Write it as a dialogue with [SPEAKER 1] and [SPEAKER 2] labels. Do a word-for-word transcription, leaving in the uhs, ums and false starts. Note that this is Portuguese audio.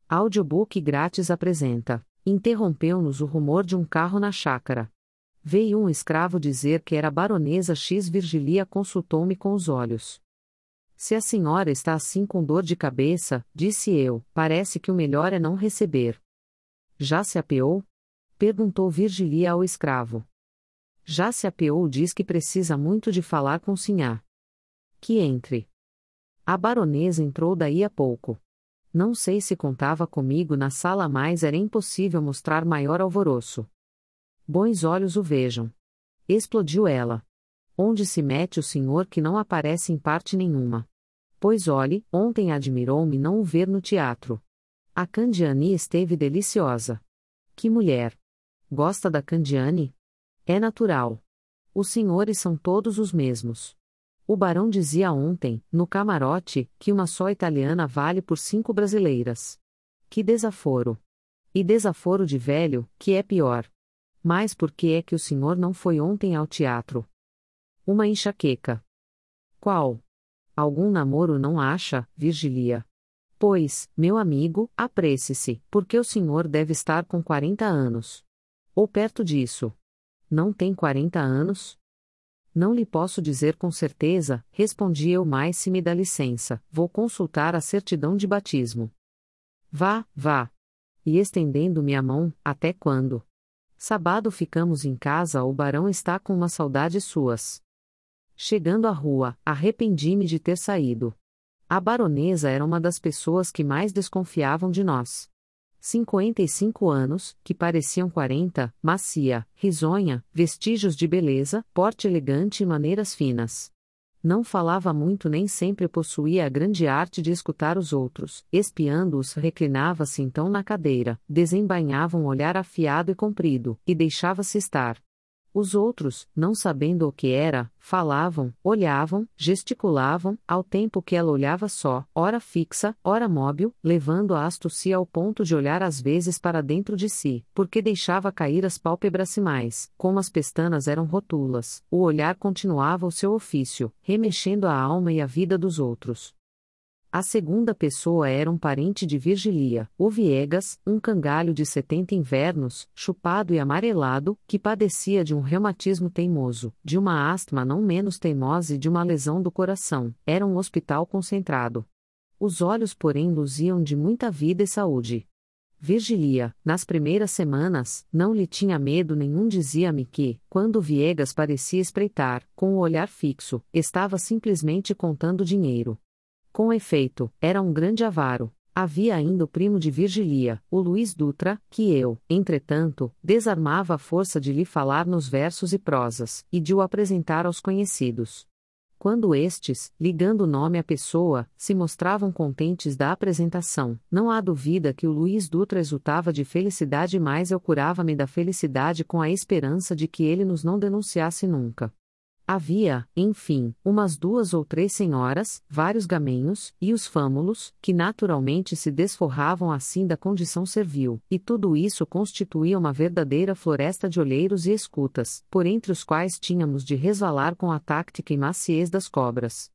[SPEAKER 1] Audiobook grátis apresenta. Interrompeu-nos o rumor de um carro na chácara. Veio um escravo dizer que era a baronesa X. Virgilia consultou-me com os olhos. Se a senhora está assim com dor de cabeça, disse eu, parece que o melhor é não receber. Já se apeou? Perguntou Virgilia ao escravo. Já se apeou, diz que precisa muito de falar com sinhá. Que entre. A baronesa entrou daí a pouco. Não sei se contava comigo na sala, mas era impossível mostrar maior alvoroço. Bons olhos o vejam. Explodiu ela. Onde se mete o senhor que não aparece em parte nenhuma? Pois olhe, ontem admirou-me não o ver no teatro. A Candiani esteve deliciosa. Que mulher! Gosta da Candiani? É natural. Os senhores são todos os mesmos. O barão dizia ontem, no camarote, que uma só italiana vale por cinco brasileiras. Que desaforo! E desaforo de velho, que é pior. Mas por que é que o senhor não foi ontem ao teatro? Uma enxaqueca. Qual? Algum namoro não acha, Virgilia? Pois, meu amigo, apresse-se, porque o senhor deve estar com quarenta anos. Ou perto disso. Não tem quarenta anos? Não lhe posso dizer com certeza, respondi eu, mas se me dá licença, vou consultar a certidão de batismo. Vá, vá. E estendendo-me a mão, até quando? Sábado ficamos em casa, o barão está com umas saudades suas. Chegando à rua, arrependi-me de ter saído. A baronesa era uma das pessoas que mais desconfiavam de nós. Cinquenta e cinco anos, que pareciam quarenta, macia, risonha, vestígios de beleza, porte elegante e maneiras finas. Não falava muito nem sempre possuía a grande arte de escutar os outros, espiando-os, reclinava-se então na cadeira, desembainhava um olhar afiado e comprido, e deixava-se estar. Os outros, não sabendo o que era, falavam, olhavam, gesticulavam, ao tempo que ela olhava só, ora fixa, ora móvel, levando a astúcia ao ponto de olhar às vezes para dentro de si, porque deixava cair as pálpebras mais, como as pestanas eram rotulas, o olhar continuava o seu ofício, remexendo a alma e a vida dos outros. A segunda pessoa era um parente de Virgilia, o Viegas, um cangalho de setenta invernos, chupado e amarelado, que padecia de um reumatismo teimoso, de uma asma não menos teimosa e de uma lesão do coração. Era um hospital concentrado. Os olhos, porém, luziam de muita vida e saúde. Virgilia, nas primeiras semanas, não lhe tinha medo nenhum, dizia-me que, quando o Viegas parecia espreitar, com o olhar fixo, estava simplesmente contando dinheiro. Com efeito, era um grande avaro. Havia ainda o primo de Virgilia, o Luiz Dutra, que eu, entretanto, desarmava a força de lhe falar nos versos e prosas, e de o apresentar aos conhecidos. Quando estes, ligando o nome à pessoa, se mostravam contentes da apresentação, não há dúvida que o Luiz Dutra exultava de felicidade, mas eu curava-me da felicidade com a esperança de que ele nos não denunciasse nunca. Havia, enfim, umas duas ou três senhoras, vários gamenhos, e os fâmulos, que naturalmente se desforravam assim da condição servil, e tudo isso constituía uma verdadeira floresta de olheiros e escutas, por entre os quais tínhamos de resvalar com a táctica e maciez das cobras.